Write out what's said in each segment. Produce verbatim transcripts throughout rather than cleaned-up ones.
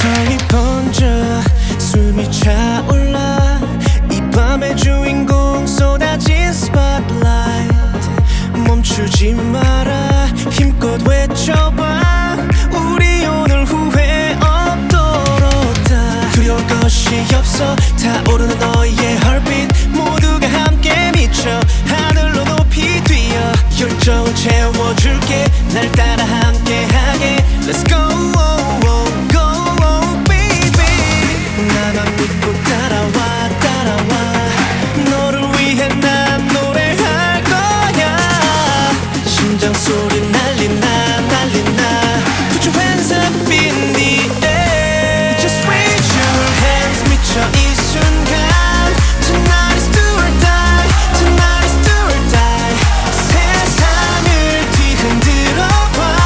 감성이 번져 숨이 차올라 이 밤의 주인공 쏟아진 스팟라이트 멈추지 마라 힘껏 외쳐봐 우리 오늘 후회 없도록 다 두려울 것이 없어 타오르는 너의 heartbeat 모두가 함께 미쳐 하늘로 높이 뛰어 열정을 채워줄게 날 따라 함께하게 Let's go go baby 나만 믿고 따라와 따라와 너를 위해 난 노래할 거야 심장 소리 날리나 날리나 Put your hands up in the air Just raise your hands 미쳐 이 순간 Tonight is do or die Tonight is do or die 세상을 뒤흔들어봐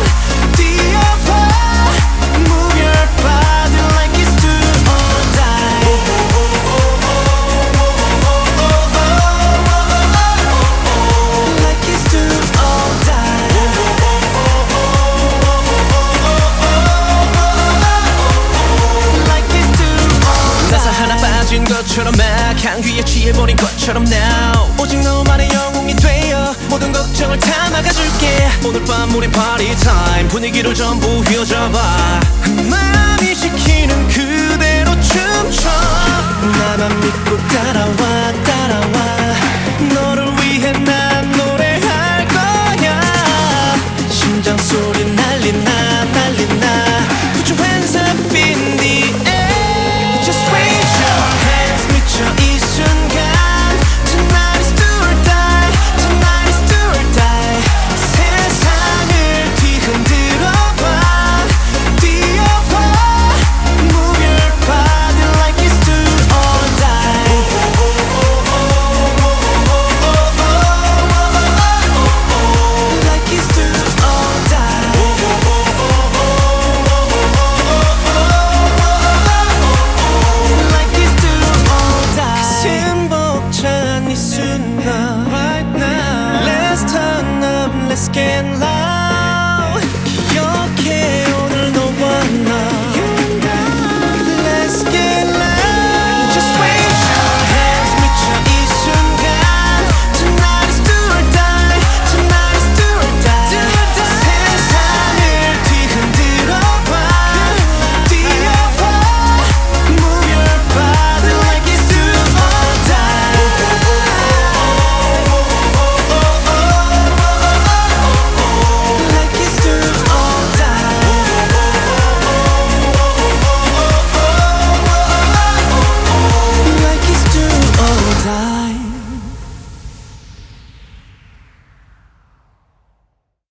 뛰어봐 Move your body like it's do or die Like it's do or die Like it's do or die 나사 하나 빠진 것처럼 막 향기에 취해버린 것처럼 now 오직 너만의 영웅이 되어 모든 걱정을 다 막아줄게 오늘 밤 우린 party time 분위기를 전부 휘어져봐